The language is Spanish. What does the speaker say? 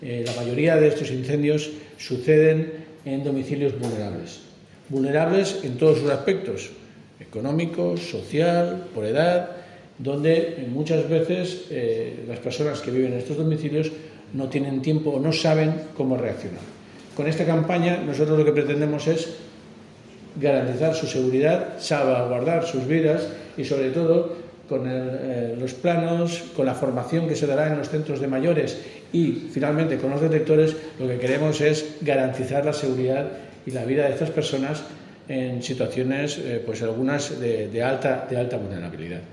La mayoría de estos incendios suceden en domicilios vulnerables en todos sus aspectos, económico, social, por edad, donde muchas veces las personas que viven en estos domicilios no tienen tiempo o no saben cómo reaccionar. Con esta campaña nosotros lo que pretendemos es garantizar su seguridad, salvaguardar sus vidas y sobre todo con los planos, con la formación que se dará en los centros de mayores y finalmente con los detectores, lo que queremos es garantizar la seguridad y la vida de estas personas en situaciones, pues algunas de alta vulnerabilidad.